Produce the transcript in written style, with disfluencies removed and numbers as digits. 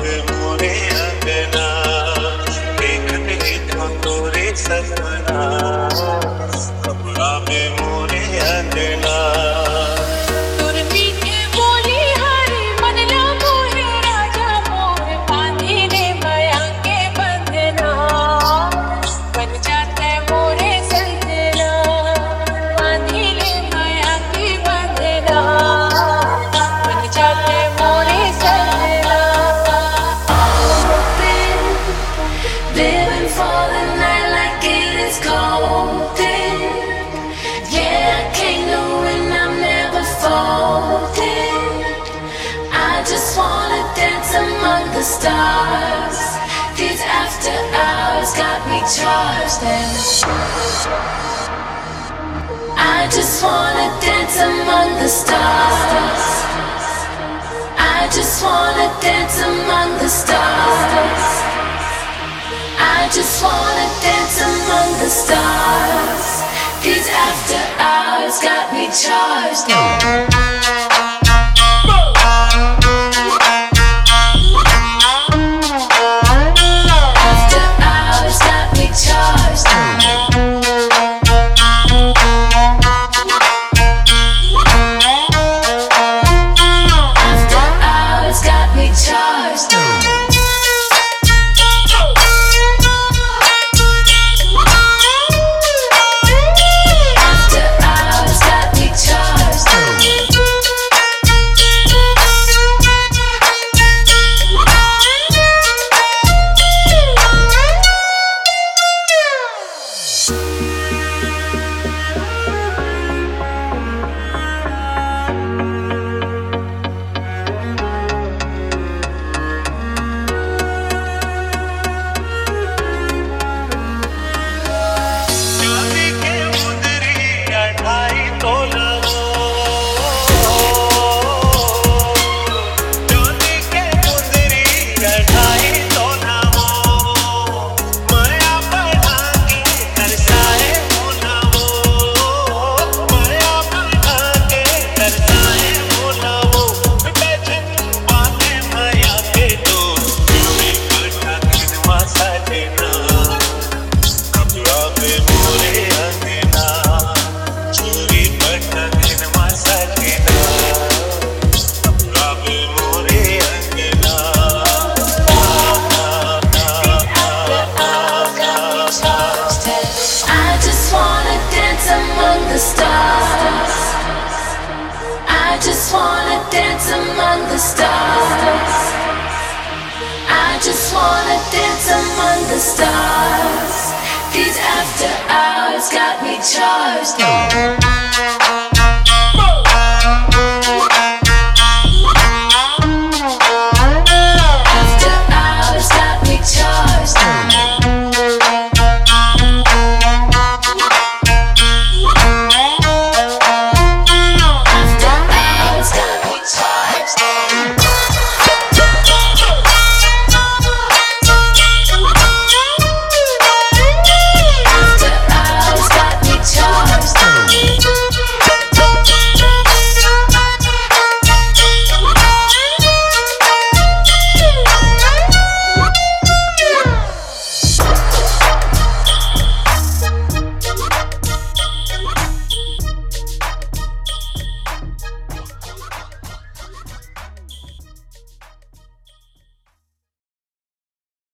मोरे अंगना देखते तो तोरे सपना अब आवे मोरे अंगना Stars, these after hours got me charged and I just wanna dance among the stars. I just wanna dance among the stars. I just wanna dance among the stars. These after hours got me charged and I just wanna dance among the stars. I just wanna dance among the stars. These after hours got me charged.